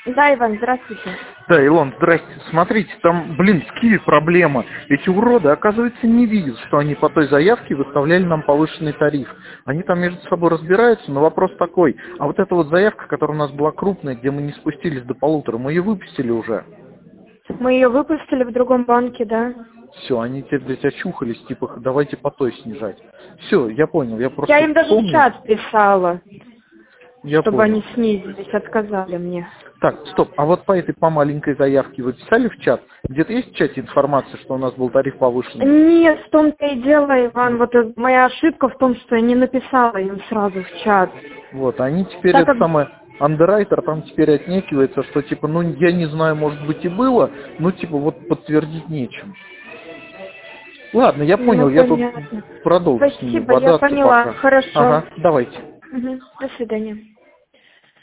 Да, Иван, здравствуйте. Да, Илон, здрасте. Смотрите, там, с Киви проблема. Эти уроды, оказывается, не видят, что они по той заявке выставляли нам повышенный тариф. Они там между собой разбираются, но вопрос такой. А вот эта вот заявка, которая у нас была крупная, где мы не спустились до 1,5, мы ее выпустили уже. Мы ее выпустили в другом банке, да? Все, они теперь, блядь, очухались, типа, давайте по той снижать. Все, я понял, я просто Я им даже в помню. чат писала, Я чтобы понял. они снизились, отказали мне. Так, стоп, а вот по этой по маленькой заявке вы писали в чат? Где-то есть в чате информация, что у нас был тариф повышенный? Нет, в том-то и дело, Иван, вот моя ошибка в том, что я не написала им сразу в чат. Вот, они теперь, Так это как... самое, андеррайтер там теперь отнекивается, что типа, ну я не знаю, может быть и было, ну типа вот подтвердить нечем. Ладно, я Ну, понял, я тут понятно. продолжу с ними Спасибо, я бодаться поняла. пока. Хорошо. Ага, давайте. Мгм. До свидания.